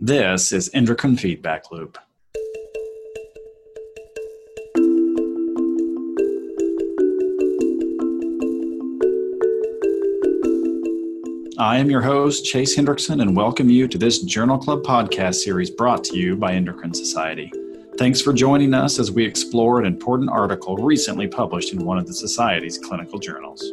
This is Endocrine Feedback Loop. I am your host, Chase Hendrickson, and welcome you to this Journal Club podcast series brought to you by Endocrine Society. Thanks for joining us as we explore an important article recently published in one of the Society's clinical journals.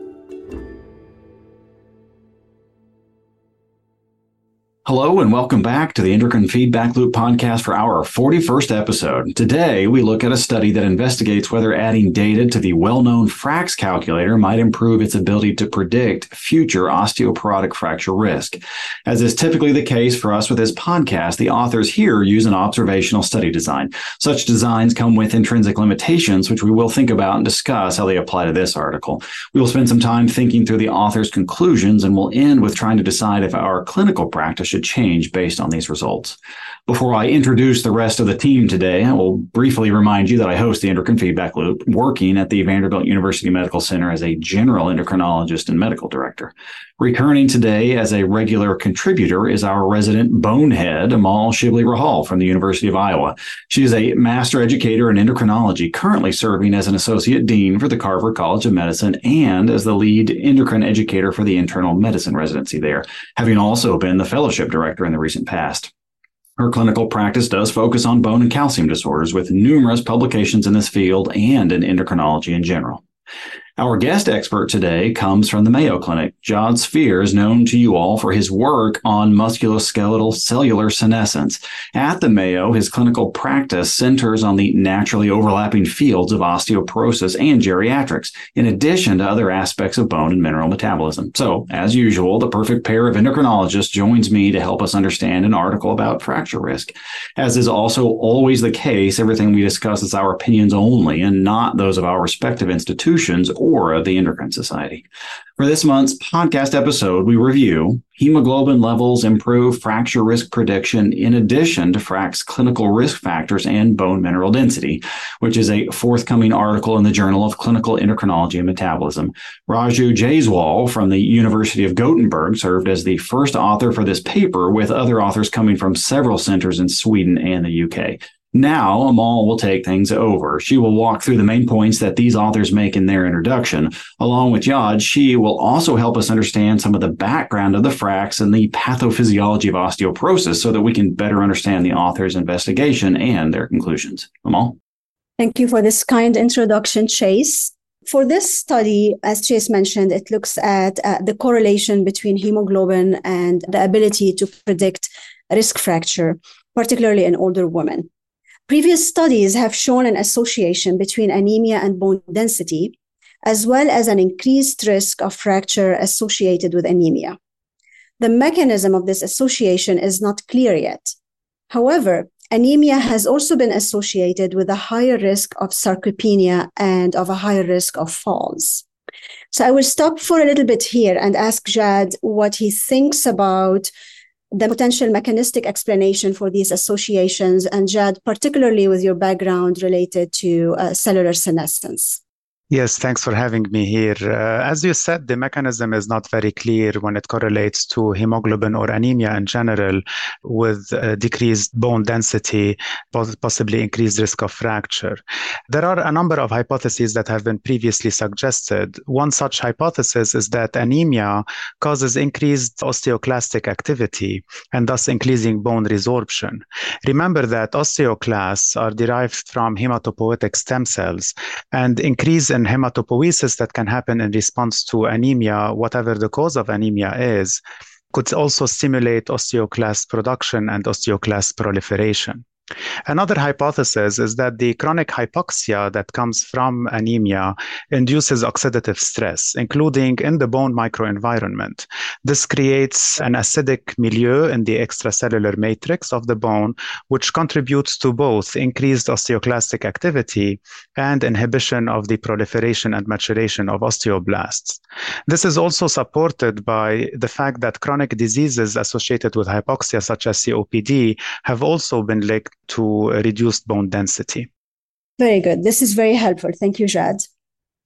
Hello and welcome back to the Endocrine Feedback Loop podcast for our 41st episode. Today, we look at a study that investigates whether adding data to the well-known FRAX calculator might improve its ability to predict future osteoporotic fracture risk. As is typically the case for us with this podcast, the authors here use an observational study design. Such designs come with intrinsic limitations, which we will think about and discuss how they apply to this article. We will spend some time thinking through the author's conclusions, and we'll end with trying to decide if our clinical practice should change based on these results. Before I introduce the rest of the team today, I will briefly remind you that I host the Endocrine Feedback Loop, working at the Vanderbilt University Medical Center as a general endocrinologist and medical director. Returning today as a regular contributor is our resident bonehead, Amal Shibli-Rahal from the University of Iowa. She is a master educator in endocrinology, currently serving as an associate dean for the Carver College of Medicine and as the lead endocrine educator for the internal medicine residency there, having also been the fellowship director in the recent past. Her clinical practice does focus on bone and calcium disorders, with numerous publications in this field and in endocrinology in general. Our guest expert today comes from the Mayo Clinic. Jod Spheer is known to you all for his work on musculoskeletal cellular senescence. At the Mayo, his clinical practice centers on the naturally overlapping fields of osteoporosis and geriatrics, in addition to other aspects of bone and mineral metabolism. So, as usual, the perfect pair of endocrinologists joins me to help us understand an article about fracture risk. As is also always the case, everything we discuss is our opinions only and not those of our respective institutions or of the Endocrine Society. For this month's podcast episode, we review hemoglobin levels improve fracture risk prediction in addition to FRAX clinical risk factors and bone mineral density, which is a forthcoming article in the Journal of Clinical Endocrinology and Metabolism. Raju Jaiswal from the University of Gothenburg served as the first author for this paper, with other authors coming from several centers in Sweden and the UK. Now, Amal will take things over. She will walk through the main points that these authors make in their introduction. Along with Jod, she will also help us understand some of the background of the FRAX and the pathophysiology of osteoporosis so that we can better understand the author's investigation and their conclusions. Amal? Thank you for this kind introduction, Chase. For this study, as Chase mentioned, it looks at the correlation between hemoglobin and the ability to predict risk fracture, particularly in older women. Previous studies have shown an association between anemia and bone density, as well as an increased risk of fracture associated with anemia. The mechanism of this association is not clear yet. However, anemia has also been associated with a higher risk of sarcopenia and of a higher risk of falls. So I will stop for a little bit here and ask Jad what he thinks about the potential mechanistic explanation for these associations, and Jad, particularly with your background related to cellular senescence. Yes, thanks for having me here. As you said, the mechanism is not very clear when it correlates to hemoglobin or anemia in general with decreased bone density, possibly increased risk of fracture. There are a number of hypotheses that have been previously suggested. One such hypothesis is that anemia causes increased osteoclastic activity and thus increasing bone resorption. Remember that osteoclasts are derived from hematopoietic stem cells, and increase in hematopoiesis that can happen in response to anemia, whatever the cause of anemia is, could also stimulate osteoclast production and osteoclast proliferation. Another hypothesis is that the chronic hypoxia that comes from anemia induces oxidative stress, including in the bone microenvironment. This creates an acidic milieu in the extracellular matrix of the bone, which contributes to both increased osteoclastic activity and inhibition of the proliferation and maturation of osteoblasts. This is also supported by the fact that chronic diseases associated with hypoxia, such as COPD, have also been linked to reduced bone density. Very good. This is very helpful. Thank you, Jad.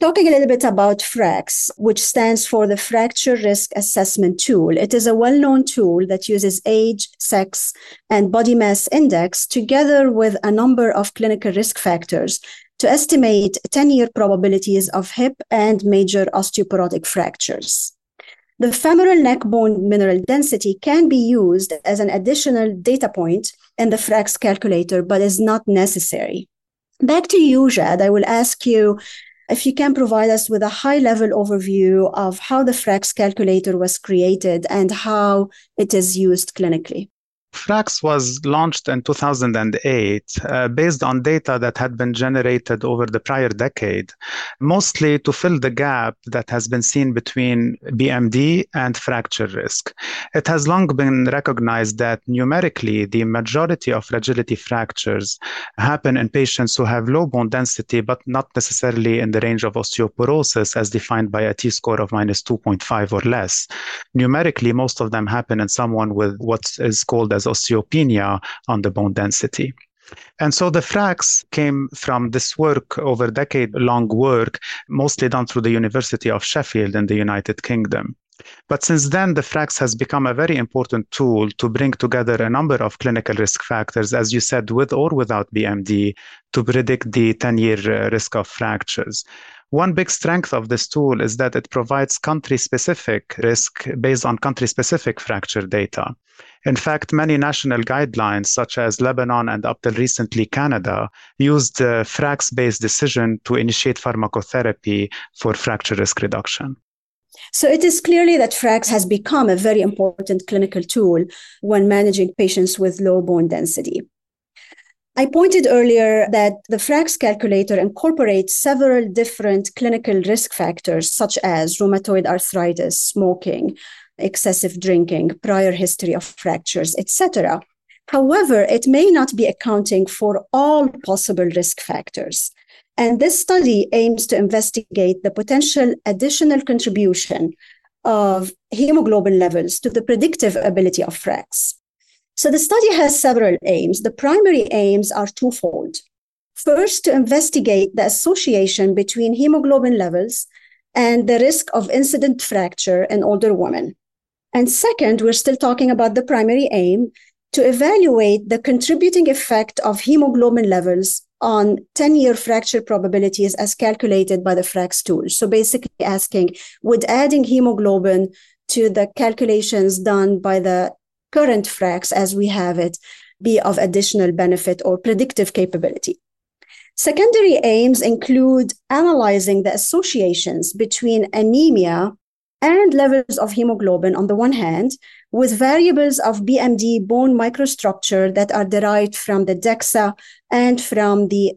Talking a little bit about FRAX, which stands for the Fracture Risk Assessment Tool. It is a well-known tool that uses age, sex, and body mass index together with a number of clinical risk factors to estimate 10-year probabilities of hip and major osteoporotic fractures. The femoral neck bone mineral density can be used as an additional data point in the FRAX calculator, but is not necessary. Back to you, Jad. I will ask you if you can provide us with a high-level overview of how the FRAX calculator was created and how it is used clinically. FRAX was launched in 2008 based on data that had been generated over the prior decade, mostly to fill the gap that has been seen between BMD and fracture risk. It has long been recognized that numerically, the majority of fragility fractures happen in patients who have low bone density, but not necessarily in the range of osteoporosis as defined by a T-score of minus 2.5 or less. Numerically, most of them happen in someone with what is called as osteopenia on the bone density. And so the FRAX came from this work, over decade-long work, mostly done through the University of Sheffield in the United Kingdom. But since then, the FRAX has become a very important tool to bring together a number of clinical risk factors, as you said, with or without BMD, to predict the 10-year risk of fractures. One big strength of this tool is that it provides country-specific risk based on country-specific fracture data. In fact, many national guidelines, such as Lebanon and up till recently Canada, used the FRAX-based decision to initiate pharmacotherapy for fracture risk reduction. So it is clearly that FRAX has become a very important clinical tool when managing patients with low bone density. I pointed earlier that the FRAX calculator incorporates several different clinical risk factors, such as rheumatoid arthritis, smoking, excessive drinking, prior history of fractures, etc. However, it may not be accounting for all possible risk factors. And this study aims to investigate the potential additional contribution of hemoglobin levels to the predictive ability of FRAX. So the study has several aims. The primary aims are twofold. First, to investigate the association between hemoglobin levels and the risk of incident fracture in older women. And second, we're still talking about the primary aim, to evaluate the contributing effect of hemoglobin levels on 10-year fracture probabilities as calculated by the FRAX tool. So basically asking, would adding hemoglobin to the calculations done by the current FRAX as we have it be of additional benefit or predictive capability? Secondary aims include analyzing the associations between anemia and levels of hemoglobin on the one hand, with variables of BMD bone microstructure that are derived from the DEXA and from the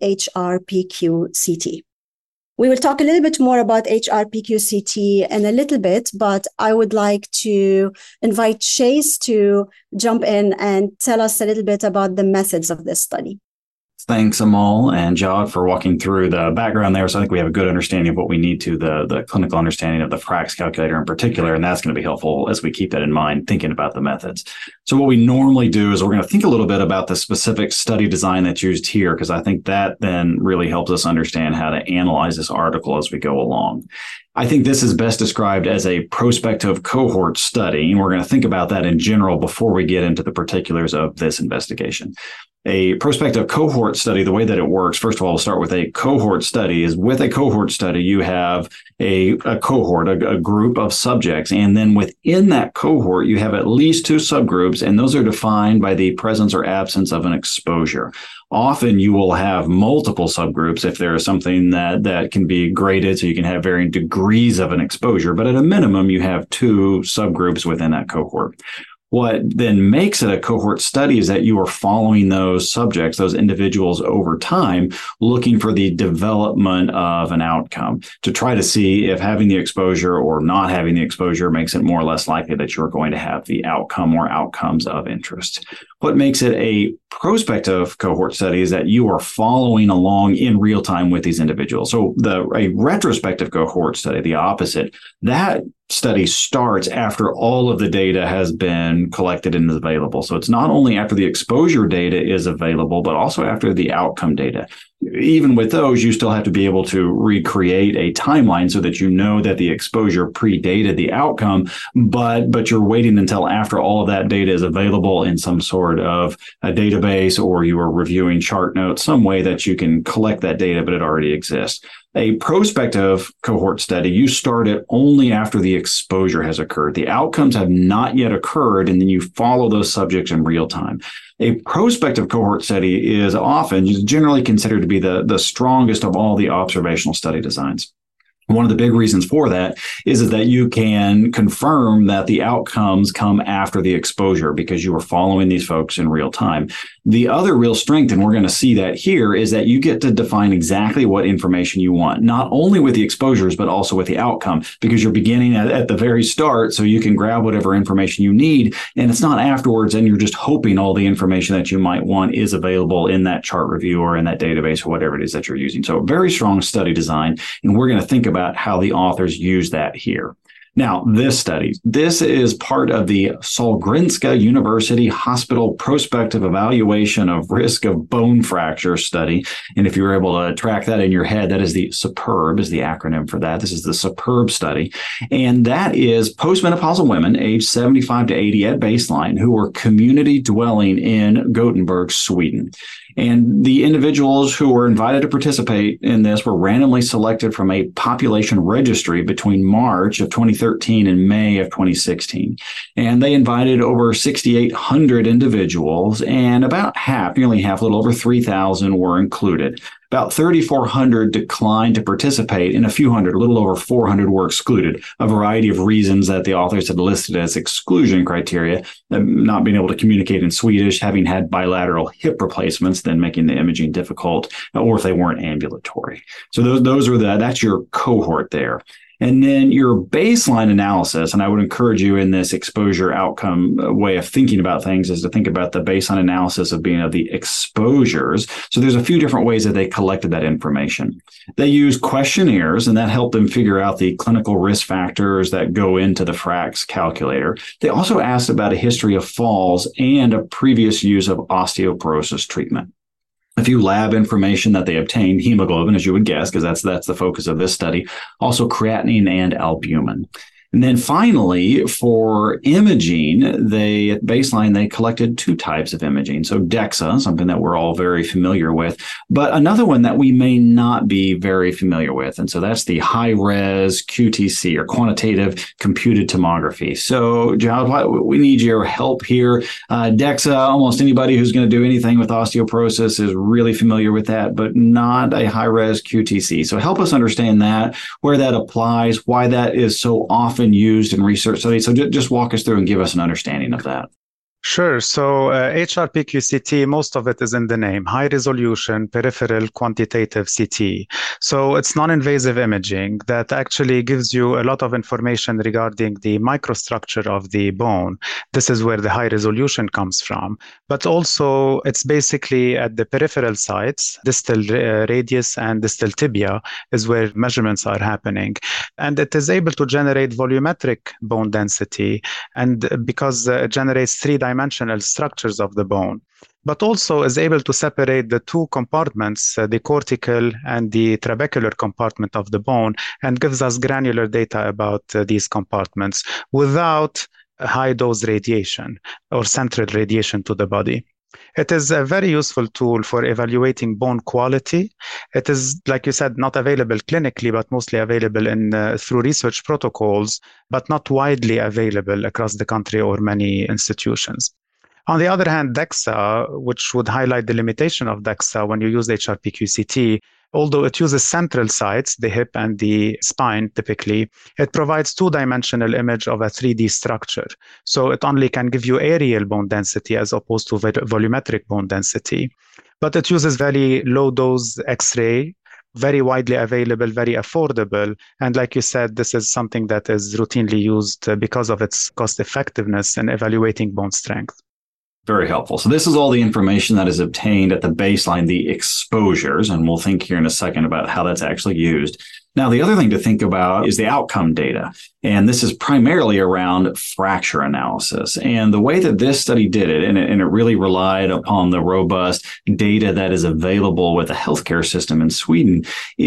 HRPQ-CT. We will talk a little bit more about HRPQ-CT in a little bit, but I would like to invite Chase to jump in and tell us a little bit about the methods of this study. Thanks, Amal and Jad, for walking through the background there. So I think we have a good understanding of what we need to, the clinical understanding of the FRAX calculator in particular, and that's going to be helpful as we keep that in mind, thinking about the methods. So what we normally do is we're going to think a little bit about the specific study design that's used here, because I think that then really helps us understand how to analyze this article as we go along. I think this is best described as a prospective cohort study, and we're going to think about that in general before we get into the particulars of this investigation. A prospective cohort study, the way that it works, first of all, we'll start with a cohort study. Is with a cohort study, you have a cohort, a group of subjects, and then within that cohort, you have at least two subgroups, and those are defined by the presence or absence of an exposure. Often you will have multiple subgroups if there is something that can be graded, so you can have varying degrees of an exposure, but at a minimum, you have two subgroups within that cohort. What then makes it a cohort study is that you are following those subjects, those individuals over time, looking for the development of an outcome to try to see if having the exposure or not having the exposure makes it more or less likely that you're going to have the outcome or outcomes of interest. What makes it a prospective cohort study is that you are following along in real time with these individuals. So a retrospective cohort study, the opposite, that study starts after all of the data has been collected and is available. So it's not only after the exposure data is available, but also after the outcome data. even with those, you still have to be able to recreate a timeline so that you know that the exposure predated the outcome, but you're waiting until after all of that data is available in some sort of a database, or you are reviewing chart notes, some way that you can collect that data, but it already exists. A prospective cohort study, you start it only after the exposure has occurred. The outcomes have not yet occurred, and then you follow those subjects in real time. A prospective cohort study is generally considered to be the strongest of all the observational study designs. One of the big reasons for that is that you can confirm that the outcomes come after the exposure because you are following these folks in real time. The other real strength, and we're going to see that here, is that you get to define exactly what information you want, not only with the exposures, but also with the outcome, because you're beginning at the very start, so you can grab whatever information you need, and it's not afterwards, and you're just hoping all the information that you might want is available in that chart review or in that database or whatever it is that you're using. So very strong study design, and we're going to think about how the authors use that here. Now, this study, this is part of the Sahlgrenska University Hospital Prospective Evaluation of Risk of Bone Fracture study. And if you were able to track that in your head, that is the SUPERB is the acronym for that. This is the SUPERB study. And that is postmenopausal women aged 75 to 80 at baseline who were community dwelling in Gothenburg, Sweden. And the individuals who were invited to participate in this were randomly selected from a population registry between March of 2013 and May of 2016. And they invited over 6,800 individuals, and about half, nearly half, a little over 3,000 were included. About 3,400 declined to participate, and a few hundred, a little over 400, were excluded. A variety of reasons that the authors had listed as exclusion criteria: not being able to communicate in Swedish, having had bilateral hip replacements, then making the imaging difficult, or if they weren't ambulatory. So that's your cohort there. And then your baseline analysis, and I would encourage you in this exposure outcome way of thinking about things, is to think about the baseline analysis of the exposures. So there's a few different ways that they collected that information. They used questionnaires, and that helped them figure out the clinical risk factors that go into the FRAX calculator. They also asked about a history of falls and a previous use of osteoporosis treatment. A few lab information that they obtained: hemoglobin, as you would guess, because that's the focus of this study, also creatinine and albumin. And then finally, for imaging, at baseline, they collected two types of imaging. So DEXA, something that we're all very familiar with, but another one that we may not be very familiar with. And so that's the high-res QTC, or quantitative computed tomography. So, Giles, we need your help here. DEXA, almost anybody who's going to do anything with osteoporosis is really familiar with that, but not a high-res QTC. So help us understand that, where that applies, why that is so often used in research studies. So just walk us through and give us an understanding of that. Sure. So HRPQCT, most of it is in the name: high resolution peripheral quantitative CT. So it's non-invasive imaging that actually gives you a lot of information regarding the microstructure of the bone. This is where the high resolution comes from. But also it's basically at the peripheral sites, distal radius and distal tibia is where measurements are happening. And it is able to generate volumetric bone density, and because it generates three-dimensional structures of the bone, but also is able to separate the two compartments, the cortical and the trabecular compartment of the bone, and gives us granular data about these compartments without high dose radiation or central radiation to the body. It is a very useful tool for evaluating bone quality. It is, like you said, not available clinically, but mostly available through research protocols, but not widely available across the country or many institutions. On the other hand, DEXA, which would highlight the limitation of DEXA when you use HRPQCT, although it uses central sites, the hip and the spine typically, it provides two-dimensional image of a 3D structure. So it only can give you aerial bone density as opposed to volumetric bone density. But it uses very low-dose X-ray, very widely available, very affordable. And like you said, this is something that is routinely used because of its cost effectiveness in evaluating bone strength. Very helpful. So this is all the information that is obtained at the baseline, the exposures, and we'll think here in a second about how that's actually used. Now, the other thing to think about is the outcome data. And this is primarily around fracture analysis. And the way that this study did it, and it really relied upon the robust data that is available with the healthcare system in Sweden,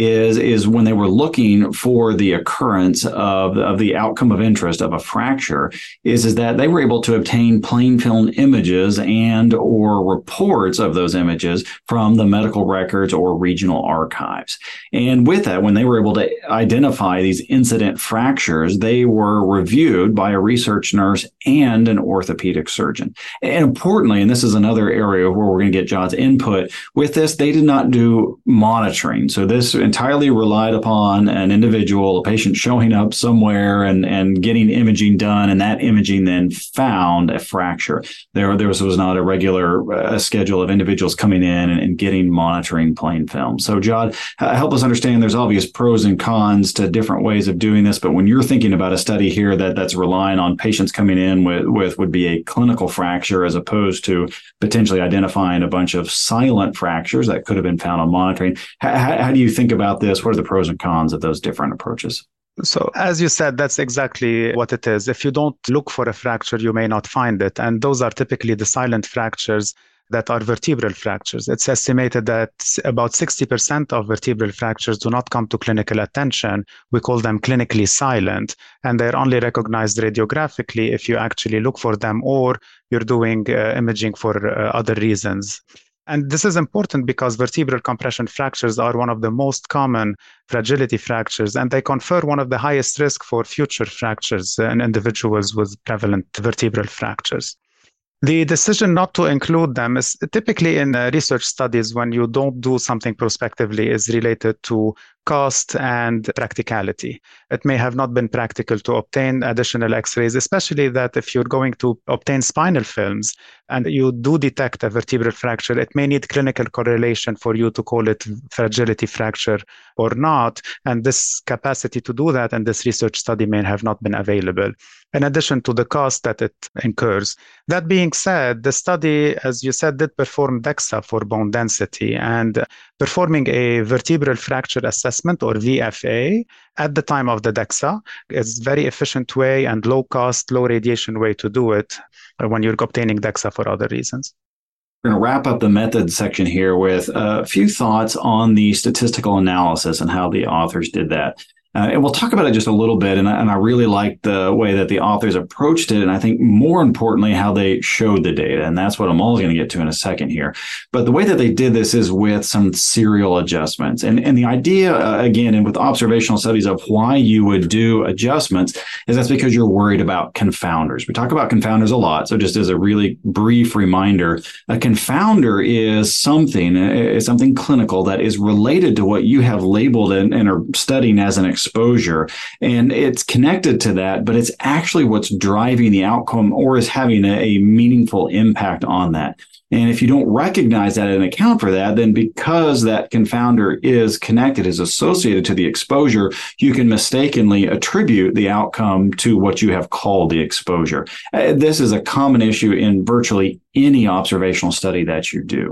is when they were looking for the occurrence of the outcome of interest of a fracture, is that they were able to obtain plain film images and or reports of those images from the medical records or regional archives. And with that, when they were able to identify these incident fractures, they were reviewed by a research nurse and an orthopedic surgeon. And importantly, and this is another area where we're going to get John's input with this, they did not do monitoring. So this entirely relied upon an individual, a patient showing up somewhere and getting imaging done, and that imaging then found a fracture. There was not a regular schedule of individuals coming in and getting monitoring plain film. So John, help us understand there's obvious pros and cons to different ways of doing this, but when you're thinking about a study here that's relying on patients coming in with would be a clinical fracture as opposed to potentially identifying a bunch of silent fractures that could have been found on monitoring, how do you think about this? What are the pros and cons of those different approaches? So as you said, that's exactly what it is. If you don't look for a fracture, you may not find it. And those are typically the silent fractures that are vertebral fractures. It's estimated that about 60% of vertebral fractures do not come to clinical attention. We call them clinically silent, and they're only recognized radiographically if you actually look for them or you're doing imaging for other reasons. And this is important because vertebral compression fractures are one of the most common fragility fractures, and they confer one of the highest risk for future fractures in individuals with prevalent vertebral fractures. The decision not to include them is typically in research studies when you don't do something prospectively is related to cost and practicality. It may have not been practical to obtain additional X-rays, especially that if you're going to obtain spinal films and you do detect a vertebral fracture, it may need clinical correlation for you to call it fragility fracture or not. And this capacity to do that in this research study may have not been available, in addition to the cost that it incurs. That being said, the study, as you said, did perform DEXA for bone density, and performing a vertebral fracture assessment or VFA at the time of the DEXA is a very efficient way and low cost, low radiation way to do it when you're obtaining DEXA for other reasons. We're going to wrap up the method section here with a few thoughts on the statistical analysis and how the authors did that. And we'll talk about it just a little bit. And I really like the way that the authors approached it. And I think more importantly, how they showed the data. And that's what I'm all going to get to in a second here. But the way that they did this is with some serial adjustments. And the idea, again, and with observational studies of why you would do adjustments is that's because you're worried about confounders. We talk about confounders a lot. So just as a really brief reminder, a confounder is something clinical that is related to what you have labeled and are studying as an exposure. And it's connected to that, but it's actually what's driving the outcome or is having a meaningful impact on that. And if you don't recognize that and account for that, then because that confounder is connected, is associated to the exposure, you can mistakenly attribute the outcome to what you have called the exposure. This is a common issue in virtually any observational study that you do.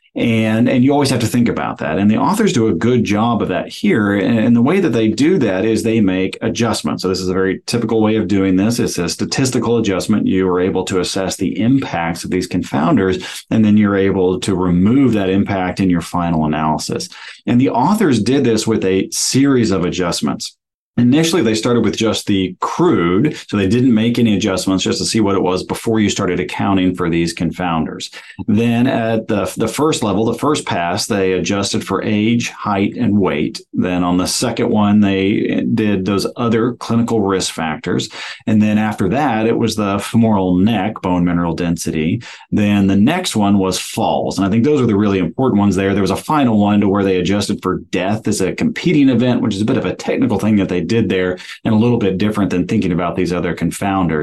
And you always have to think about that. And the authors do a good job of that here. And the way that they do that is they make adjustments. So this is a very typical way of doing this. It's a statistical adjustment. You are able to assess the impacts of these confounders, and then you're able to remove that impact in your final analysis. And the authors did this with a series of adjustments. Initially, they started with just the crude, so they didn't make any adjustments just to see what it was before you started accounting for these confounders. Then at the first level, the first pass, they adjusted for age, height, and weight. Then on the second one, they did those other clinical risk factors. And then after that, it was the femoral neck, bone mineral density. Then the next one was falls. And I think those are the really important ones there. There was a final one to where they adjusted for death as a competing event, which is a bit of a technical thing that they did there and a little bit different than thinking about these other confounders.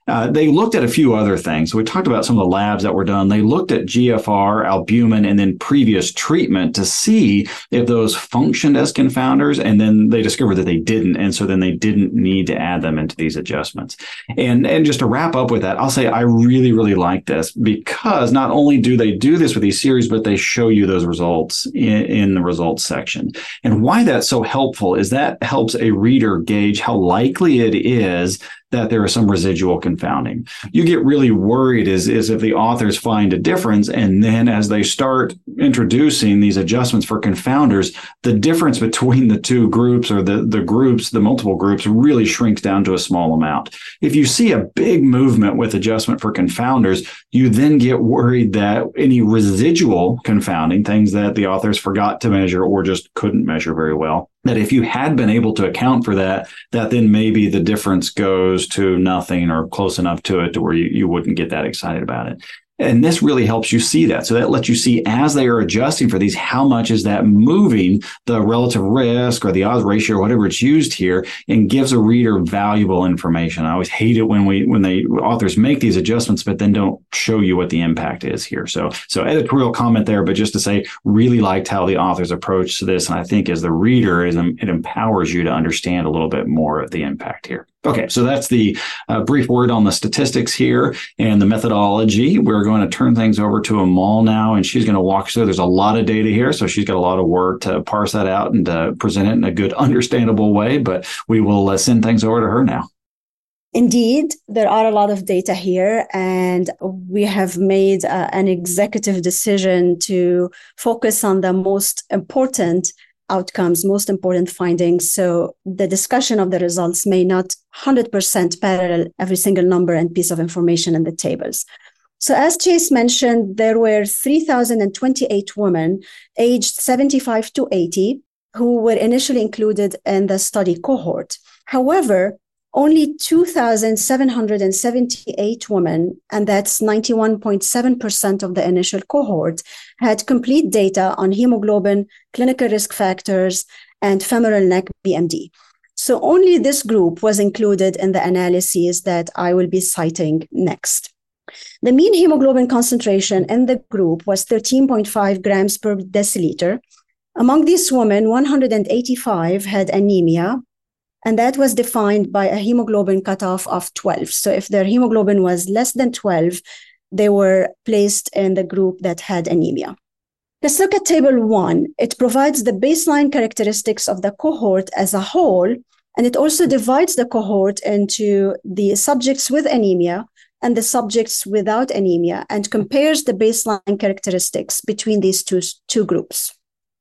They looked at a few other things. So we talked about some of the labs that were done. They looked at GFR, albumin, and then previous treatment to see if those functioned as confounders, and then they discovered that they didn't, and so then they didn't need to add them into these adjustments. And just to wrap up with that, I'll say I really, really like this because not only do they do this with these series, but they show you those results in the results section. And why that's so helpful is that helps a reader gauge how likely it is that there is some residual confounding. You get really worried is if the authors find a difference, and then as they start introducing these adjustments for confounders, the difference between the two groups or the multiple groups really shrinks down to a small amount. If you see a big movement with adjustment for confounders, you then get worried that any residual confounding, things that the authors forgot to measure or just couldn't measure very well, that if you had been able to account for that then maybe the difference goes to nothing or close enough to it to where you wouldn't get that excited about it. And this really helps you see that. So that lets you see as they are adjusting for these, how much is that moving the relative risk or the odds ratio or whatever it's used here, and gives a reader valuable information. I always hate it when the authors make these adjustments, but then don't show you what the impact is here. So editorial comment there, but just to say, really liked how the authors approach this. And I think as the reader, it empowers you to understand a little bit more of the impact here. Okay, so that's the brief word on the statistics here and the methodology. We're going to turn things over to Amal now, and she's going to walk us through. There's a lot of data here, so she's got a lot of work to parse that out and to present it in a good, understandable way, but we will send things over to her now. Indeed, there are a lot of data here, and we have made an executive decision to focus on the most important outcomes, most important findings. So the discussion of the results may not 100% parallel every single number and piece of information in the tables. So as Chase mentioned, there were 3,028 women aged 75 to 80 who were initially included in the study cohort. However, only 2,778 women, and that's 91.7% of the initial cohort, had complete data on hemoglobin, clinical risk factors, and femoral neck BMD. So only this group was included in the analyses that I will be citing next. The mean hemoglobin concentration in the group was 13.5 grams per deciliter. Among these women, 185 had anemia, and that was defined by a hemoglobin cutoff of 12. So if their hemoglobin was less than 12, they were placed in the group that had anemia. Let's look at Table 1. It provides the baseline characteristics of the cohort as a whole, and it also divides the cohort into the subjects with anemia and the subjects without anemia, and compares the baseline characteristics between these two groups.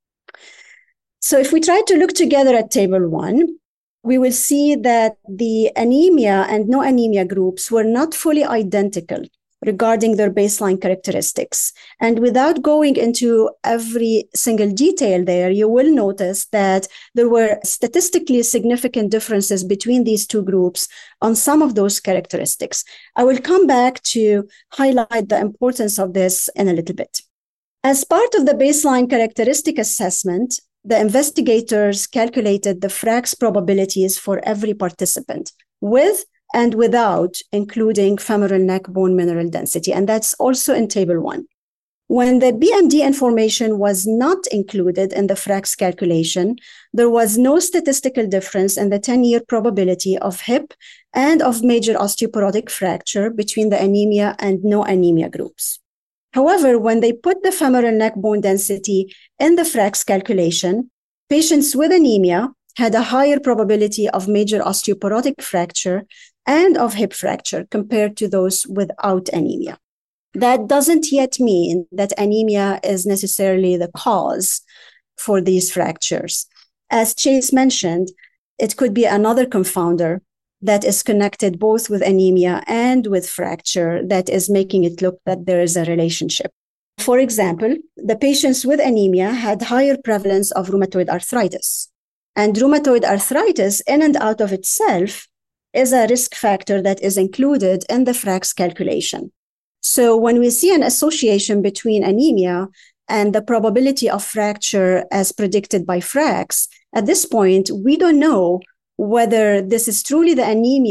So if we try to look together at Table 1, we will see that the anemia and no anemia groups were not fully identical regarding their baseline characteristics. And without going into every single detail there, you will notice that there were statistically significant differences between these two groups on some of those characteristics. I will come back to highlight the importance of this in a little bit. As part of the baseline characteristic assessment, the investigators calculated the FRAX probabilities for every participant, with and without including femoral neck bone mineral density, and that's also in Table 1. When the BMD information was not included in the FRAX calculation, there was no statistical difference in the 10-year probability of hip and of major osteoporotic fracture between the anemia and no anemia groups. However, when they put the femoral neck bone density in the FRAX calculation, patients with anemia had a higher probability of major osteoporotic fracture and of hip fracture compared to those without anemia. That doesn't yet mean that anemia is necessarily the cause for these fractures. As Chase mentioned, it could be another confounder that is connected both with anemia and with fracture that is making it look that there is a relationship. For example, the patients with anemia had higher prevalence of rheumatoid arthritis. And rheumatoid arthritis, in and out of itself, is a risk factor that is included in the FRAX calculation. So when we see an association between anemia and the probability of fracture as predicted by FRAX, at this point, we don't know whether this is truly the anemia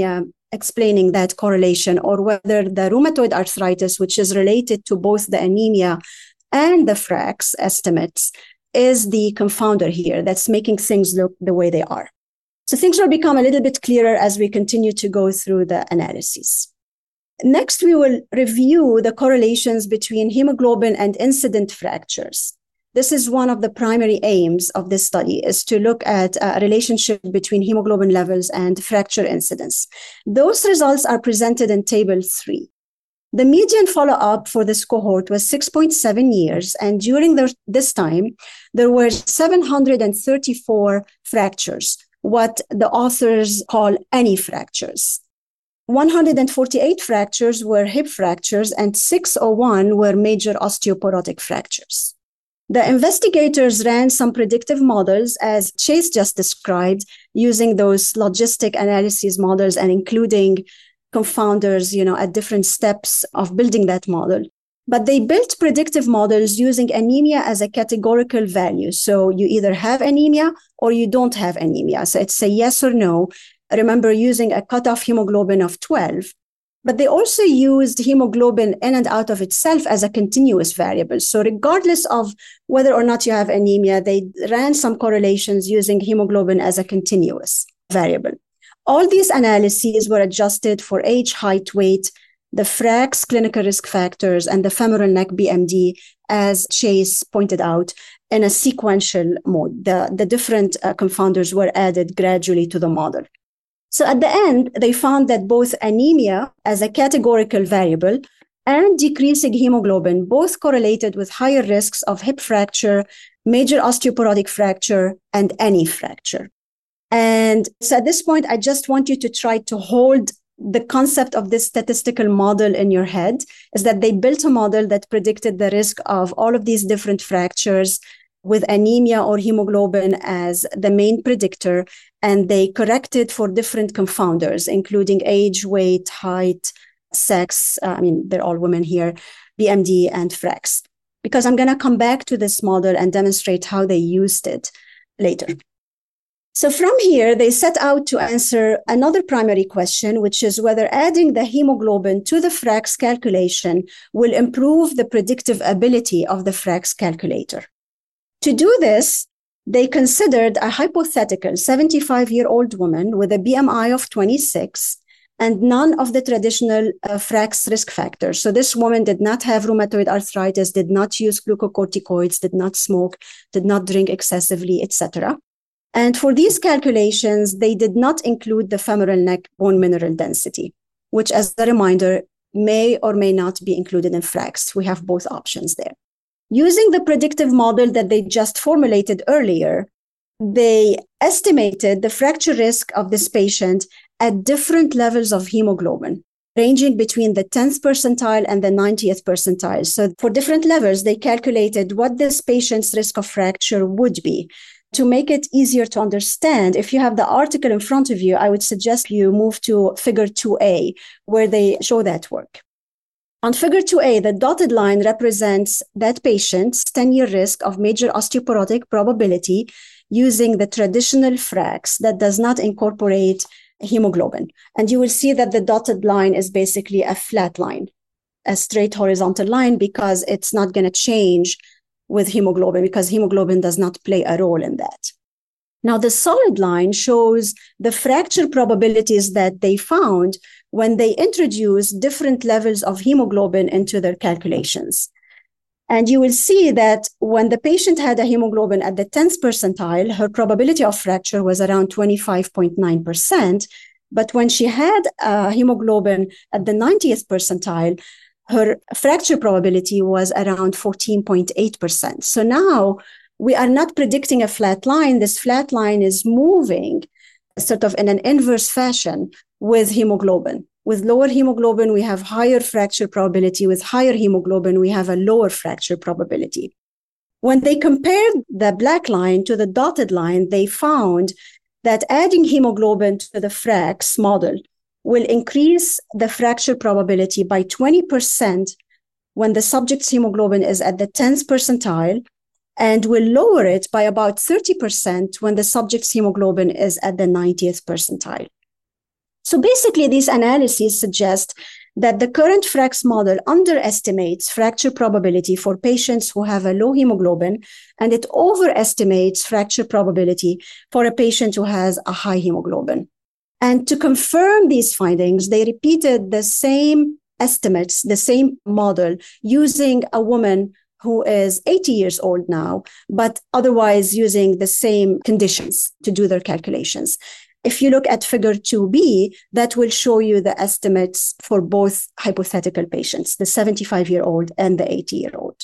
explaining that correlation, or whether the rheumatoid arthritis, which is related to both the anemia and the FRAX estimates, is the confounder here that's making things look the way they are. So things will become a little bit clearer as we continue to go through the analyses. Next, we will review the correlations between hemoglobin and incident fractures. This is one of the primary aims of this study, is to look at a relationship between hemoglobin levels and fracture incidence. Those results are presented in Table 3. The median follow-up for this cohort was 6.7 years, and during this time, there were 734 fractures, what the authors call any fractures. 148 fractures were hip fractures, and 601 were major osteoporotic fractures. The investigators ran some predictive models, as Chase just described, using those logistic analysis models and including confounders, at different steps of building that model. But they built predictive models using anemia as a categorical value. So you either have anemia or you don't have anemia. So it's a yes or no. Remember, using a cutoff hemoglobin of 12. But they also used hemoglobin in and out of itself as a continuous variable. So regardless of whether or not you have anemia, they ran some correlations using hemoglobin as a continuous variable. All these analyses were adjusted for age, height, weight, the FRAX clinical risk factors, and the femoral neck BMD, as Chase pointed out, in a sequential mode. The different confounders were added gradually to the model. So at the end, they found that both anemia as a categorical variable and decreasing hemoglobin both correlated with higher risks of hip fracture, major osteoporotic fracture, and any fracture. And so at this point, I just want you to try to hold the concept of this statistical model in your head, is that they built a model that predicted the risk of all of these different fractures with anemia or hemoglobin as the main predictor, and they corrected for different confounders, including age, weight, height, sex, they're all women here, BMD, and FRAX. Because I'm going to come back to this model and demonstrate how they used it later. So from here, they set out to answer another primary question, which is whether adding the hemoglobin to the FRAX calculation will improve the predictive ability of the FRAX calculator. To do this, they considered a hypothetical 75-year-old woman with a BMI of 26 and none of the traditional FRAX risk factors. So this woman did not have rheumatoid arthritis, did not use glucocorticoids, did not smoke, did not drink excessively, etc. And for these calculations, they did not include the femoral neck bone mineral density, which, as a reminder, may or may not be included in FRAX. We have both options there. Using the predictive model that they just formulated earlier, they estimated the fracture risk of this patient at different levels of hemoglobin, ranging between the 10th percentile and the 90th percentile. So for different levels, they calculated what this patient's risk of fracture would be. To make it easier to understand, if you have the article in front of you, I would suggest you move to figure 2A, where they show that work. On figure 2A, the dotted line represents that patient's 10-year risk of major osteoporotic probability using the traditional FRAX that does not incorporate hemoglobin. And you will see that the dotted line is basically a flat line, a straight horizontal line, because it's not going to change with hemoglobin, because hemoglobin does not play a role in that. Now, the solid line shows the fracture probabilities that they found when they introduced different levels of hemoglobin into their calculations. And you will see that when the patient had a hemoglobin at the 10th percentile, her probability of fracture was around 25.9%. But when she had a hemoglobin at the 90th percentile, her fracture probability was around 14.8%. So now we are not predicting a flat line. This flat line is moving sort of in an inverse fashion with hemoglobin. With lower hemoglobin, we have higher fracture probability. With higher hemoglobin, we have a lower fracture probability. When they compared the black line to the dotted line, they found that adding hemoglobin to the FRAX model will increase the fracture probability by 20% when the subject's hemoglobin is at the 10th percentile, and will lower it by about 30% when the subject's hemoglobin is at the 90th percentile. So basically, these analyses suggest that the current FRAX model underestimates fracture probability for patients who have a low hemoglobin, and it overestimates fracture probability for a patient who has a high hemoglobin. And to confirm these findings, they repeated the same estimates, the same model, using a woman who is 80 years old now, but otherwise using the same conditions to do their calculations. If you look at figure 2B, that will show you the estimates for both hypothetical patients, the 75-year-old and the 80-year-old.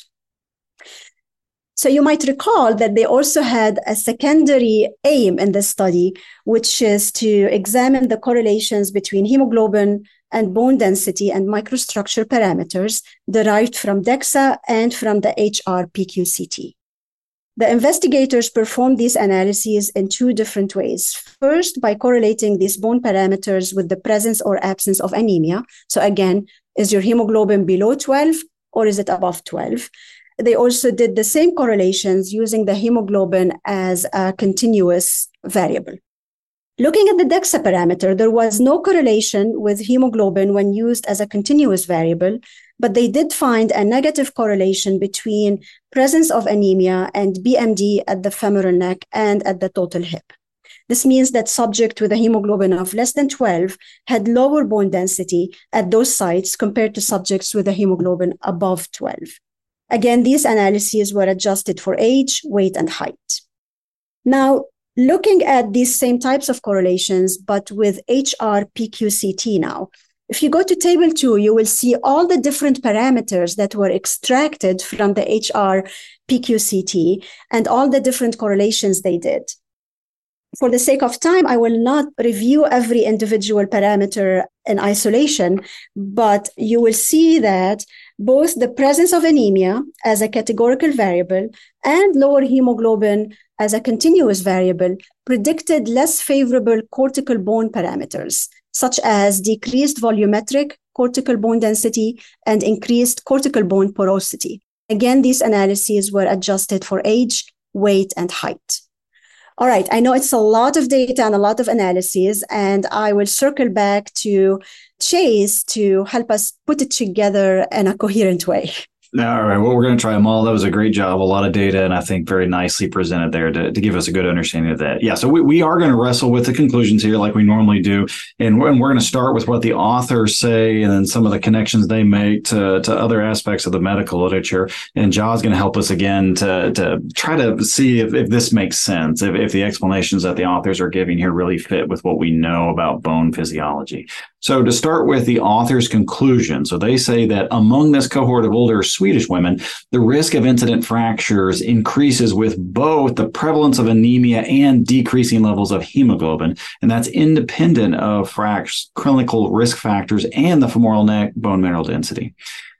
So you might recall that they also had a secondary aim in this study, which is to examine the correlations between hemoglobin and bone density and microstructure parameters derived from DEXA and from the HR-PQCT. The investigators performed these analyses in two different ways. First, by correlating these bone parameters with the presence or absence of anemia. So again, is your hemoglobin below 12 or is it above 12? They also did the same correlations using the hemoglobin as a continuous variable. Looking at the DEXA parameter, there was no correlation with hemoglobin when used as a continuous variable, but they did find a negative correlation between presence of anemia and BMD at the femoral neck and at the total hip. This means that subjects with a hemoglobin of less than 12 had lower bone density at those sites compared to subjects with a hemoglobin above 12. Again, these analyses were adjusted for age, weight, and height. Now, looking at these same types of correlations, but with HR-PQCT now, if you go to table 2, you will see all the different parameters that were extracted from the HR-PQCT and all the different correlations they did. For the sake of time, I will not review every individual parameter in isolation, but you will see that both the presence of anemia as a categorical variable and lower hemoglobin as a continuous variable predicted less favorable cortical bone parameters, such as decreased volumetric cortical bone density and increased cortical bone porosity. Again, these analyses were adjusted for age, weight, and height. All right, I know it's a lot of data and a lot of analyses, and I will circle back to Chase to help us put it together in a coherent way. All right. Well, we're going to try them all. That was a great job. A lot of data, and I think very nicely presented there to give us a good understanding of that. Yeah. So we are going to wrestle with the conclusions here like we normally do. And we're going to start with what the authors say and then some of the connections they make to other aspects of the medical literature. And Jaw's going to help us again to try to see if this makes sense, if the explanations that the authors are giving here really fit with what we know about bone physiology. So to start with the author's conclusion, so they say that among this cohort of older Swedish women, the risk of incident fractures increases with both the prevalence of anemia and decreasing levels of hemoglobin, and that's independent of clinical risk factors and the femoral neck bone mineral density.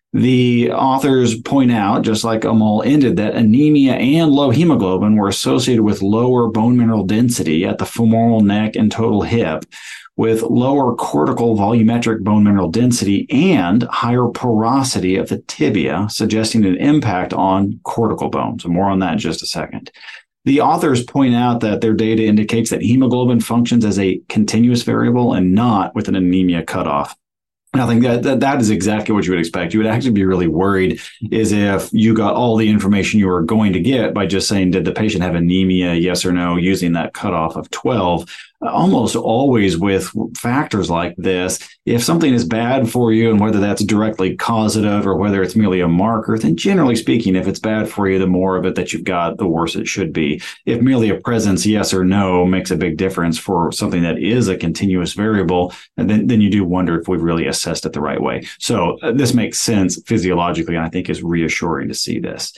The authors point out, just like Amol ended, that anemia and low hemoglobin were associated with lower bone mineral density at the femoral neck and total hip, with lower cortical volumetric bone mineral density and higher porosity of the tibia, suggesting an impact on cortical bone. So more on that in just a second. The authors point out that their data indicates that hemoglobin functions as a continuous variable and not with an anemia cutoff. And I think that is exactly what you would expect. You would actually be really worried is if you got all the information you were going to get by just saying, did the patient have anemia, yes or no, using that cutoff of 12. Almost always with factors like this, if something is bad for you, and whether that's directly causative or whether it's merely a marker, then generally speaking, if it's bad for you, the more of it that you've got, the worse it should be. If merely a presence, yes or no, makes a big difference for something that is a continuous variable, and then you do wonder if we've really assessed it the right way. So this makes sense physiologically, and I think is reassuring to see this.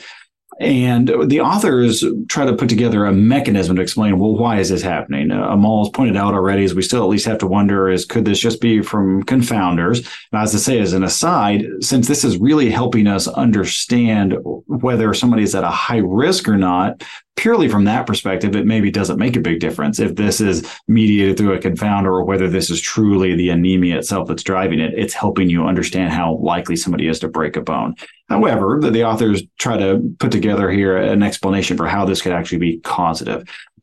And the authors try to put together a mechanism to explain, well, why is this happening? Amal's pointed out already, is we still at least have to wonder, could this just be from confounders? And as I say, as an aside, since this is really helping us understand whether somebody is at a high risk or not, purely from that perspective, it maybe doesn't make a big difference if this is mediated through a confounder or whether this is truly the anemia itself that's driving it. It's helping you understand how likely somebody is to break a bone. However, the authors try to put together here an explanation for how this could actually be causative.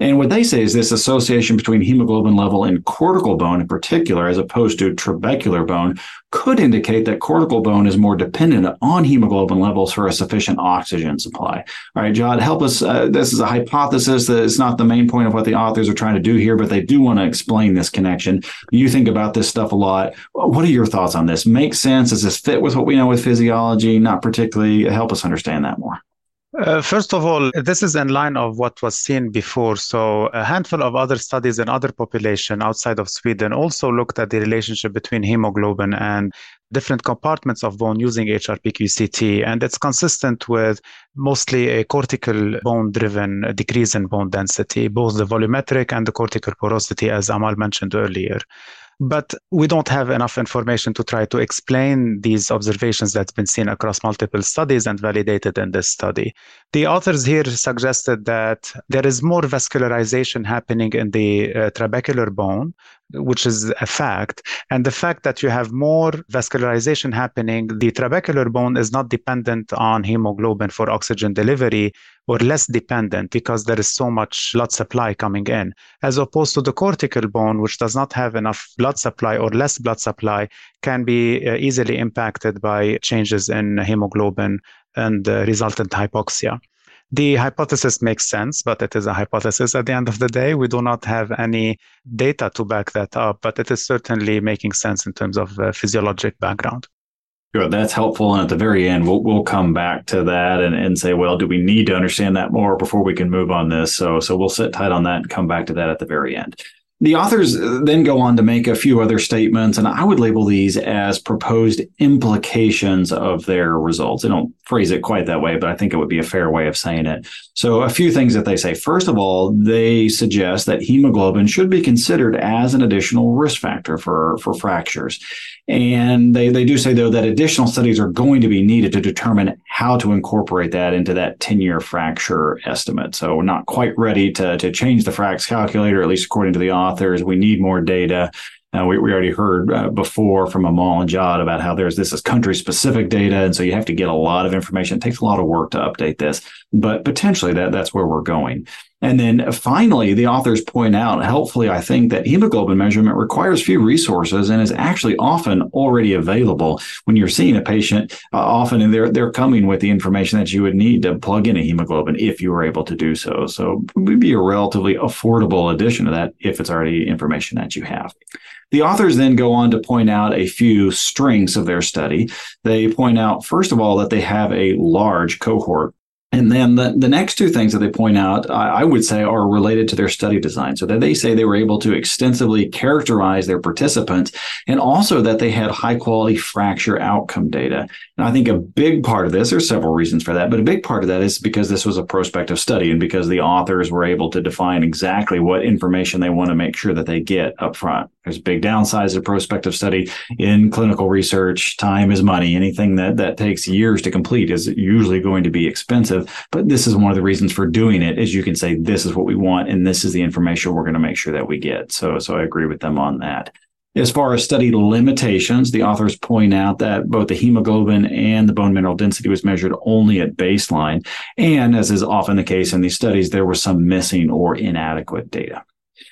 And what they say is this association between hemoglobin level in cortical bone in particular, as opposed to trabecular bone, could indicate that cortical bone is more dependent on hemoglobin levels for a sufficient oxygen supply. All right, Jawad, help us. This is a hypothesis that it's not the main point of what the authors are trying to do here, but they do want to explain this connection. You think about this stuff a lot. What are your thoughts on this? Makes sense? Does this fit with what we know with physiology? Not particularly. Help us understand that more. First of all, this is in line of what was seen before. So a handful of other studies in other population outside of Sweden also looked at the relationship between hemoglobin and different compartments of bone using HRPQ-CT, and it's consistent with mostly a cortical bone-driven decrease in bone density, both the volumetric and the cortical porosity, as Amal mentioned earlier. But we don't have enough information to try to explain these observations that's been seen across multiple studies and validated in this study. The authors here suggested that there is more vascularization happening in the trabecular bone, which is a fact. And the fact that you have more vascularization happening, the trabecular bone is not dependent on hemoglobin for oxygen delivery, or less dependent because there is so much blood supply coming in, as opposed to the cortical bone, which does not have enough blood supply or less blood supply, can be easily impacted by changes in hemoglobin and resultant hypoxia. The hypothesis makes sense, but it is a hypothesis at the end of the day. We do not have any data to back that up, but it is certainly making sense in terms of physiologic background. Good. That's helpful. And at the very end, we'll come back to that and say, well, do we need to understand that more before we can move on this? So we'll sit tight on that and come back to that at the very end. The authors then go on to make a few other statements, and I would label these as proposed implications of their results. They don't phrase it quite that way, but I think it would be a fair way of saying it. So a few things that they say. First of all, they suggest that hemoglobin should be considered as an additional risk factor for fractures. And they do say, though, that additional studies are going to be needed to determine how to incorporate that into that 10-year fracture estimate. So we're not quite ready to change the FRAX calculator, at least according to the authors. We need more data. We already heard before from Amal and Jawad about how this is country-specific data, and so you have to get a lot of information. It takes a lot of work to update this, but potentially that's where we're going. And then finally, the authors point out, helpfully, I think, that hemoglobin measurement requires few resources and is actually often already available. When you're seeing a patient, often they're coming with the information that you would need to plug in a hemoglobin if you were able to do so. So it would be a relatively affordable addition to that if it's already information that you have. The authors then go on to point out a few strengths of their study. They point out, first of all, that they have a large cohort. And then the next two things that they point out, I would say, are related to their study design. So that they say they were able to extensively characterize their participants, and also that they had high quality fracture outcome data. And I think a big part of this, there's several reasons for that, but a big part of that is because this was a prospective study and because the authors were able to define exactly what information they want to make sure that they get up front. There's big downsides of prospective study in clinical research. Time is money. Anything that takes years to complete is usually going to be expensive. But this is one of the reasons for doing it, is you can say, this is what we want, and this is the information we're going to make sure that we get. So I agree with them on that. As far as study limitations, the authors point out that both the hemoglobin and the bone mineral density was measured only at baseline. And as is often the case in these studies, there was some missing or inadequate data.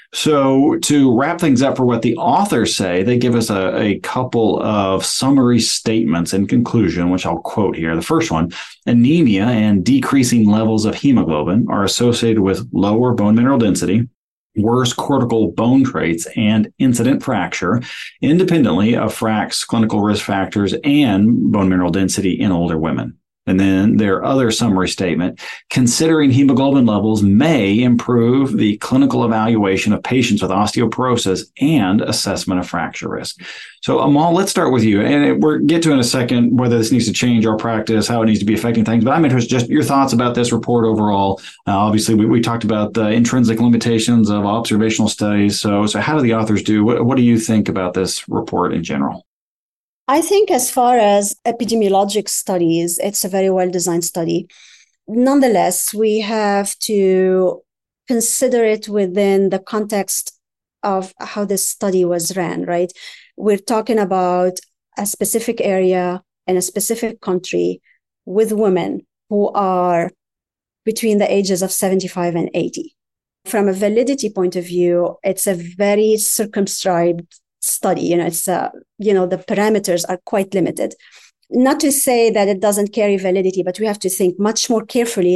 So to wrap things up for what the authors say, they give us a couple of summary statements in conclusion, which I'll quote here. The first one, anemia and decreasing levels of hemoglobin are associated with lower bone mineral density, worse cortical bone traits, and incident fracture, independently of FRAX clinical risk factors and bone mineral density in older women. And then their other summary statement, considering hemoglobin levels may improve the clinical evaluation of patients with osteoporosis and assessment of fracture risk. So Amal, let's start with you. And we'll get to in a second whether this needs to change our practice, how it needs to be affecting things. But I'm interested just your thoughts about this report overall. Obviously, we talked about the intrinsic limitations of observational studies. So how do the authors do? What do you think about this report in general? I think as far as epidemiologic studies, it's a very well-designed study. Nonetheless, we have to consider it within the context of how this study was ran, right? We're talking about a specific area in a specific country with women who are between the ages of 75 and 80. From a validity point of view, it's a very circumscribed study. It's the parameters are quite limited. Not to say that it doesn't carry validity, but we have to think much more carefully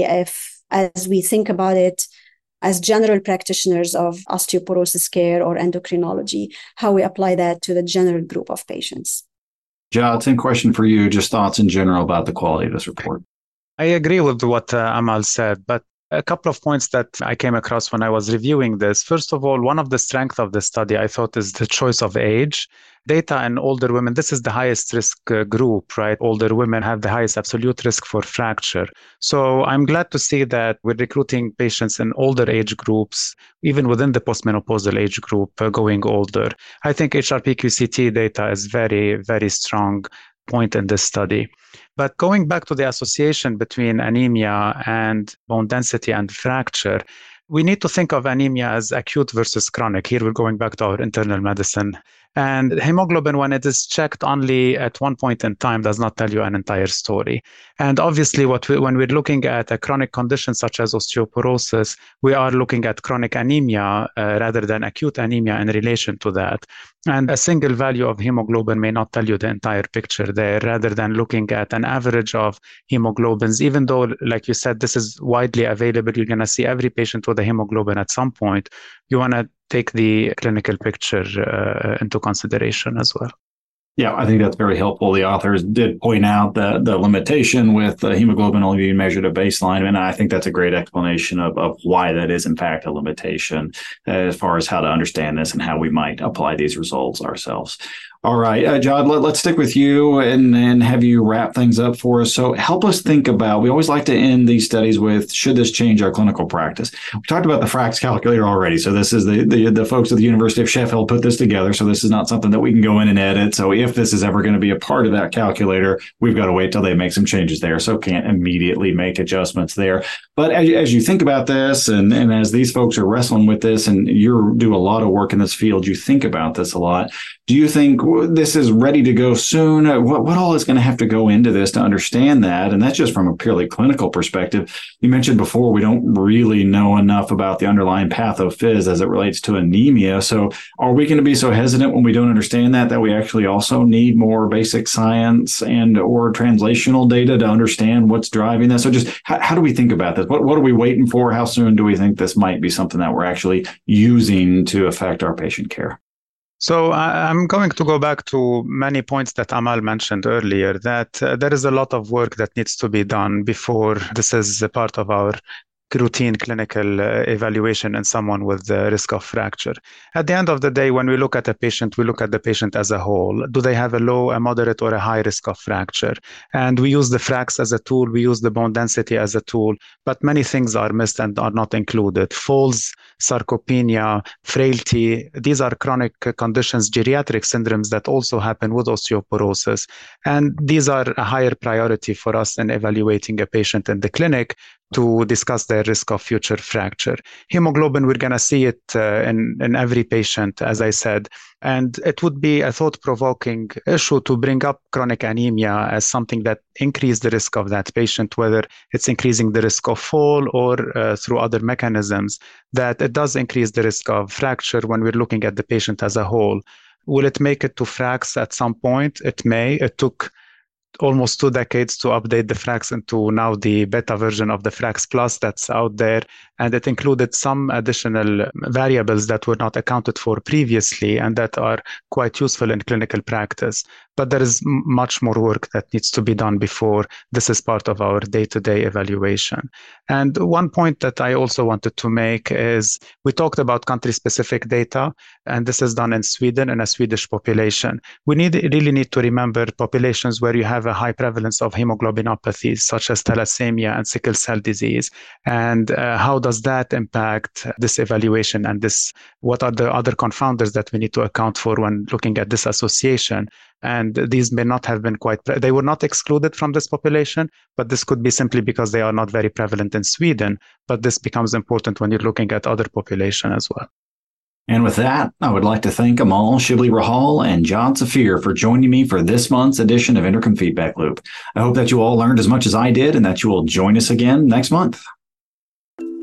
as we think about it as general practitioners of osteoporosis care or endocrinology, how we apply that to the general group of patients. Jad, same question for you. Just thoughts in general about the quality of this report. I agree with what Amal said, but a couple of points that I came across when I was reviewing this. First of all, one of the strengths of the study, I thought, is the choice of age. Data in older women, this is the highest risk group, right? Older women have the highest absolute risk for fracture. So I'm glad to see that we're recruiting patients in older age groups, even within the postmenopausal age group, going older. I think HRP-QCT data is very, very strong point in this study. But going back to the association between anemia and bone density and fracture, we need to think of anemia as acute versus chronic. Here we're going back to our internal medicine. And hemoglobin, when it is checked only at one point in time, does not tell you an entire story. And obviously, when we're looking at a chronic condition such as osteoporosis, we are looking at chronic anemia rather than acute anemia in relation to that. And a single value of hemoglobin may not tell you the entire picture there, rather than looking at an average of hemoglobins. Even though, like you said, this is widely available, you're going to see every patient with a hemoglobin at some point. You want to take the clinical picture into consideration as well. Yeah, I think that's very helpful. The authors did point out the limitation with hemoglobin only being measured at baseline, and I think that's a great explanation of why that is, in fact, a limitation as far as how to understand this and how we might apply these results ourselves. All right, Jad, let's stick with you and have you wrap things up for us. So help us think about, we always like to end these studies with, should this change our clinical practice? We talked about the FRAX calculator already. So this is the folks at the University of Sheffield put this together. So this is not something that we can go in and edit. So if this is ever going to be a part of that calculator, we've got to wait till they make some changes there. So can't immediately make adjustments there. But as you think about this and as these folks are wrestling with this and you do a lot of work in this field, you think about this a lot. Do you think this is ready to go soon? What all is going to have to go into this to understand that? And that's just from a purely clinical perspective. You mentioned before, we don't really know enough about the underlying pathophys as it relates to anemia. So are we going to be so hesitant when we don't understand that we actually also need more basic science and or translational data to understand what's driving this? So just how do we think about this? What are we waiting for? How soon do we think this might be something that we're actually using to affect our patient care? So I'm going to go back to many points that Amal mentioned earlier, that there is a lot of work that needs to be done before this is a part of our routine clinical evaluation in someone with the risk of fracture. At the end of the day, when we look at a patient, we look at the patient as a whole. Do they have a low, a moderate, or a high risk of fracture? And we use the FRAX as a tool. We use the bone density as a tool, but many things are missed and are not included. Falls, sarcopenia, frailty, these are chronic conditions, geriatric syndromes that also happen with osteoporosis. And these are a higher priority for us in evaluating a patient in the clinic to discuss their risk of future fracture. Hemoglobin, we're going to see it in every patient, as I said. And it would be a thought-provoking issue to bring up chronic anemia as something that increases the risk of that patient, whether it's increasing the risk of fall or through other mechanisms, that it does increase the risk of fracture when we're looking at the patient as a whole. Will it make it to FRAX at some point? It may. It took almost 2 decades to update the FRAX into now the beta version of the FRAX Plus that's out there. And it included some additional variables that were not accounted for previously and that are quite useful in clinical practice. But there is much more work that needs to be done before this is part of our day-to-day evaluation. And one point that I also wanted to make is we talked about country-specific data, and this is done in Sweden and a Swedish population. We really need to remember populations where you have a high prevalence of hemoglobinopathies, such as thalassemia and sickle cell disease. And how does that impact this evaluation and what are the other confounders that we need to account for when looking at this association? And these may not have been they were not excluded from this population, but this could be simply because they are not very prevalent in Sweden. But this becomes important when you're looking at other population as well. And with that, I would like to thank Amal Shibli-Rahal and Jad Safir for joining me for this month's edition of Endocrine Feedback Loop. I hope that you all learned as much as I did and that you will join us again next month.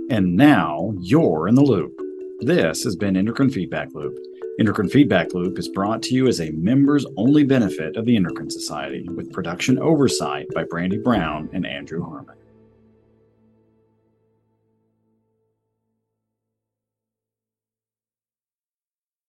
And now you're in the loop. This has been Endocrine Feedback Loop. Endocrine Feedback Loop is brought to you as a members-only benefit of the Endocrine Society, with production oversight by Brandy Brown and Andrew Harmon.